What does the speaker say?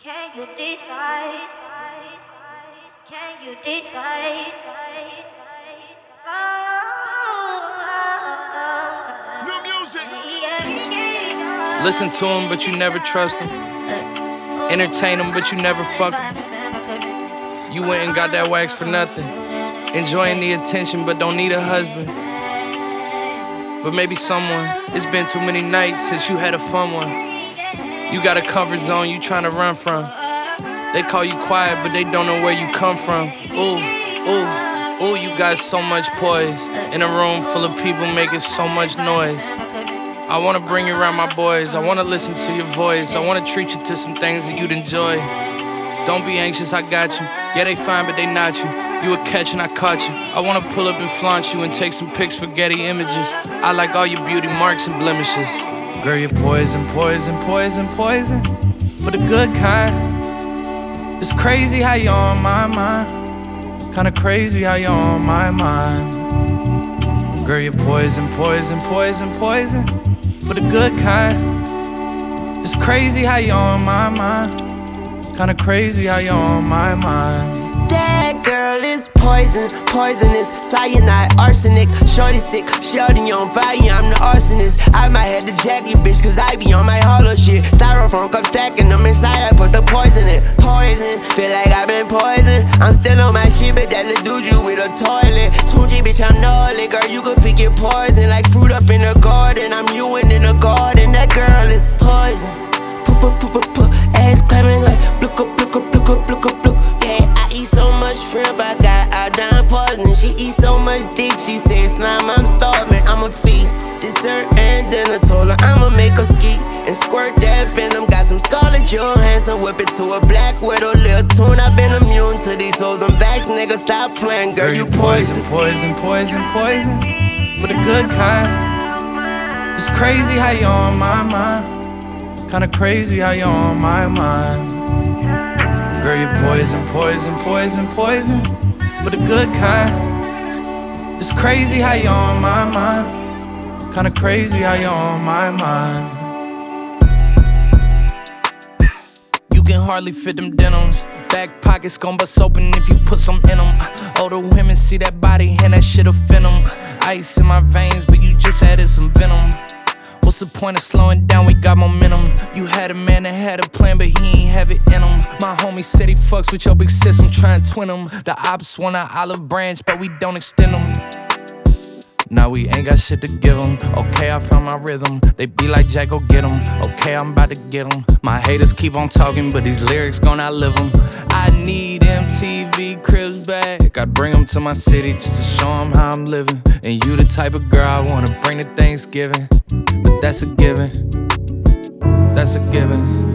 Can you decide? Can you decide? New music. Listen to him, but you never trust him. Entertain him, but you never fuck him. You went and got that wax for nothing. Enjoying the attention, but don't need a husband. But maybe someone. It's been too many nights since you had a fun one. You got a comfort zone you tryna run from. They call you quiet, but they don't know where you come from. Ooh, ooh, ooh, you got so much poise. In a room full of people making so much noise. I wanna bring you around my boys. I wanna listen to your voice. I wanna treat you to some things that you'd enjoy. Don't be anxious, I got you. Yeah, they fine, but they not you. You a catch and I caught you. I wanna pull up and flaunt you and take some pics for Getty Images. I like all your beauty marks and blemishes. Girl, you're poison, poison, poison, poison. But a good kind. It's crazy how you're on my mind. Kinda crazy how you're on my mind. Girl, you're poison, poison, poison, poison. But a good kind. It's crazy how you're on my mind. Kinda crazy how you're on my mind. That girl is poison, poisonous, cyanide, arsenic. Shorty sick, shorty on fire, I'm the arsonist. I might have to jack you, bitch, cause I be on my hollow shit. Styrofoam cup stacking them inside, I put the poison in. Poison, feel like I've been poisoned. I'm still on my shit, but that little dude you with a toilet. 2G, bitch, I'm gnarly, girl, you could pick your poison. Like fruit up in the garden, I'm you in the garden. That girl is poison. Ass climbing like look up, look up, look up, look up, look. Yeah, I eat so much shrimp, I got iodine poisoning. She eat so much dick, she said slime, I'm starving. I'm a feast, dessert and dinner. Told her I'ma make her ski and squirt that venom. Got some Scarlett Johansson, whip it to a black widow. Lil' tune, I've been immune to these hoes and backs, nigga. Stop playing, girl, you poison. Poison, poison, poison, but a good kind. It's crazy how you're on my mind. Kinda crazy how you're on my mind. Girl, you're poison, poison, poison, poison, but a good kind. It's crazy how you're on my mind. Kinda crazy how you're on my mind. You can hardly fit them denims. Back pockets gon' bust open if you put some in them. Older women see that body and that shit offend them. Ice in my veins, but you just added some venom. What's the point of slowing down? We got momentum. You had a man that had a plan, but he ain't have it in him. My homie said he fucks with your big sis, I'm trying to twin him. The ops want an olive branch, but we don't extend them. Now we ain't got shit to give them. Okay, I found my rhythm. They be like, Jack, go get them. Okay, I'm about to get them. My haters keep on talking, but these lyrics gon' outlive them. I need MTV Cribs back. I bring them to my city just to show them how I'm living. And you the type of girl I wanna bring to Thanksgiving. But that's a given. That's a given.